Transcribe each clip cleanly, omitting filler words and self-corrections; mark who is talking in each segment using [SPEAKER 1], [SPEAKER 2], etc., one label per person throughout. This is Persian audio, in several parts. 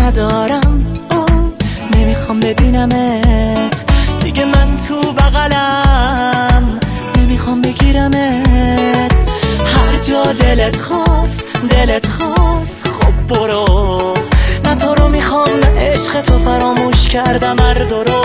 [SPEAKER 1] ندارم، نمیخوام ببینمت دیگه، من تو بغلم نمیخوام بگیرمت. هر جا دلت خواست خب برو، من تو رو میخوام، نه عشق تو فراموش کردم هر دو رو.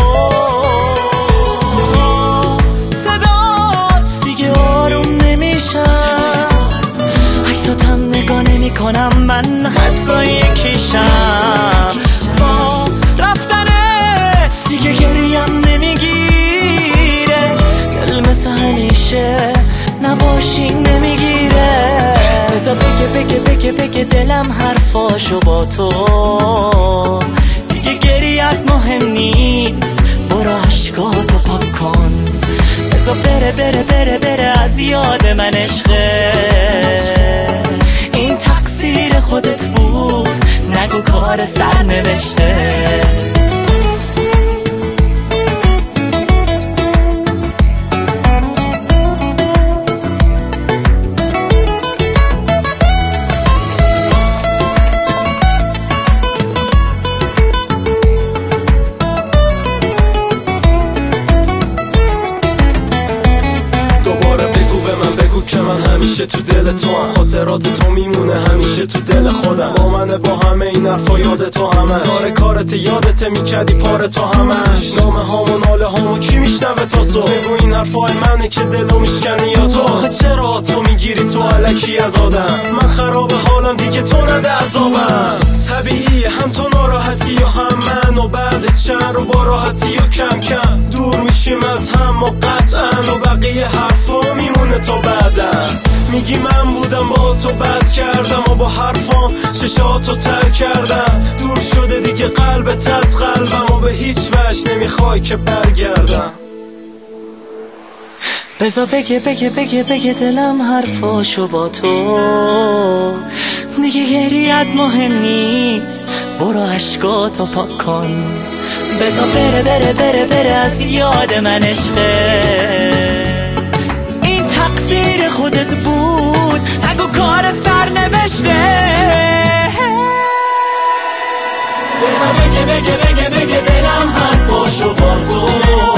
[SPEAKER 1] صدات دیگه آروم نمیشم، عکساتم نگاه نمی کنم، من حتی یکیشم. با رفتنت دیگه گریم نمیگیره، دل مثل همیشه نباشی نمیگیره. بذار بگه دلم حرفاشو با تو، دیگه گریت مهم نیست، برو عشقاتو پاک کن. بذار بره از یاد من عشقه، این تقصیر خودت بود، نگو کار سرنوشته.
[SPEAKER 2] که من همیشه تو دل تو هم، خاطرات تو میمونه همیشه تو دل خودم. با منه با همه این حرفا یاد تو همش، کارت یادت میکردی پار تو همش. نامه هامو ناله هامو کی میشنوه تا صبح؟ بگو این حرفای منه که دلو میشکنی یا تو؟ آخه چرا تو میگیری تو الکی از آدم؟ من خراب حالم دیگه تو نده عذابم. طبیعیه هم تو ناراحتی یا هم من، و بعد چند رو با راحتی و کم کم دور میشیم از هم و قطعا، و بقیه حرفا میمونه تا بعدم. میگی من بودم با تو بد کردم، و با حرفام چشاتو تر کردم. دور شده دیگه قلبت از قلبم، و به هیچ وجه نمیخوای که برگردم.
[SPEAKER 1] بذار بگه دلم حرفاشو با تو، دیگه گریت مهم نیست، برو عشقاتو پاک کن. بذار بره از یاد من عشقه، این تقصیر خودت بود، نگو کار سرنوشته. بذار بگه دلم حرفاشو با تو،